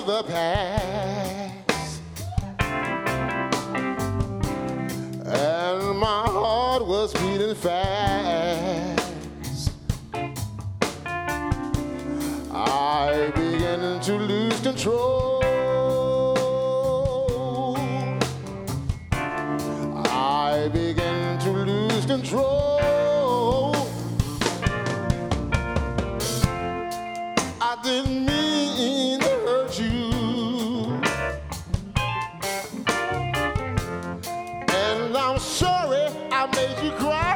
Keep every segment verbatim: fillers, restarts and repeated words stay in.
of the past, and my heart was beating fast. I began to lose control. I began to lose control. I didn't mean to hurt you, and I'm sorry I made you cry.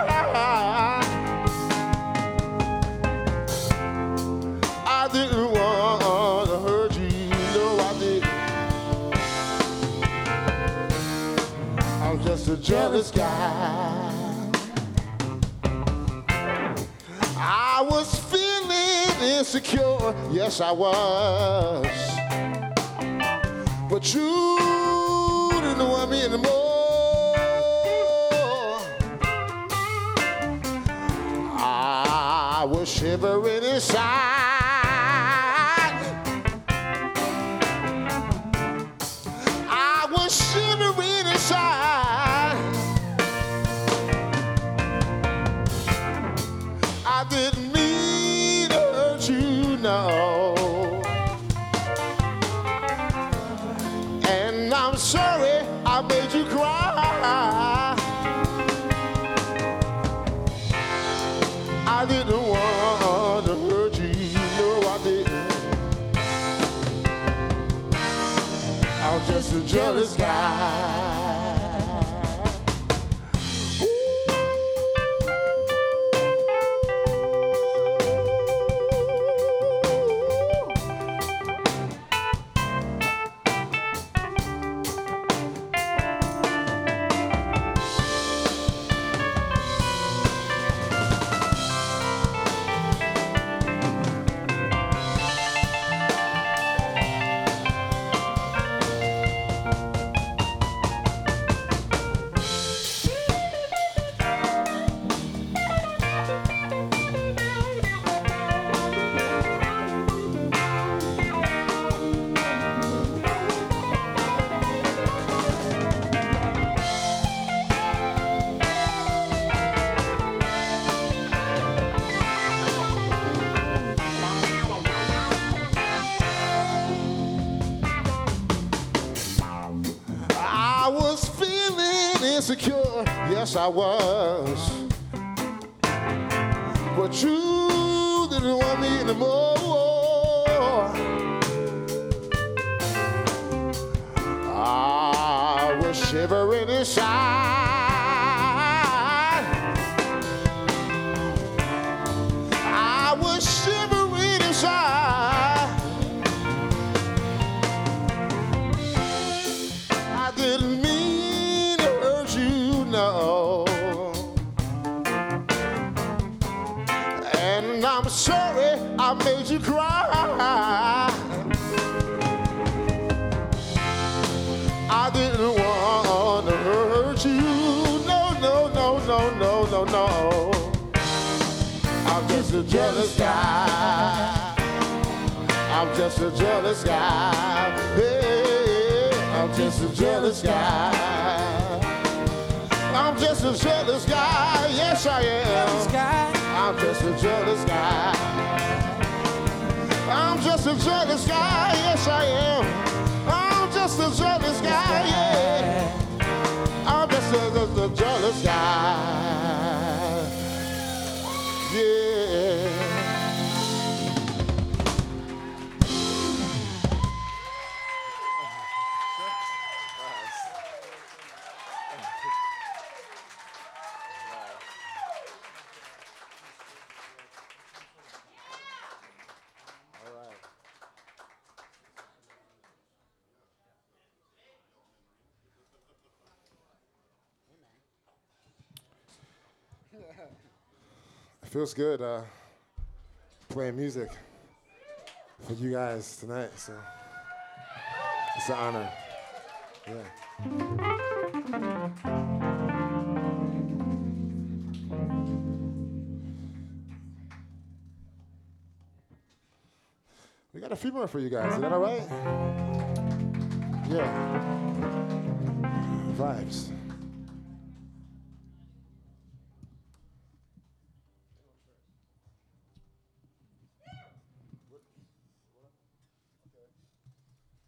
I didn't want to hurt you, no I didn't. I'm just a jealous guy. I was feeling insecure, yes I was, but you didn't want me anymore. I was shivering inside. I was shivering inside. I didn't mean to hurt you, no. And I'm sorry I made you cry. I didn't want to hurt you, no I didn't. I'm just a jealous guy. I was feeling insecure, yes I was, but you didn't want me anymore. I was shivering inside. I was shivering inside. I didn't mean to hurt you, no. And I'm sorry I made you cry. I didn't want to hurt you, no, no, no, no, no, no, no. I'm just a jealous guy. I'm just a jealous guy. Hey, I'm just a jealous guy. I'm just a jealous guy. Yes, I am. I'm just a jealous guy. I'm just a jealous guy. Yes, I am. I'm just a jealous guy. Yeah. I'm just a, just a jealous guy. Yeah. It feels good uh, playing music for you guys tonight, so it's an honor. Yeah. We got a few more for you guys. Is that all right? Yeah. Vibes.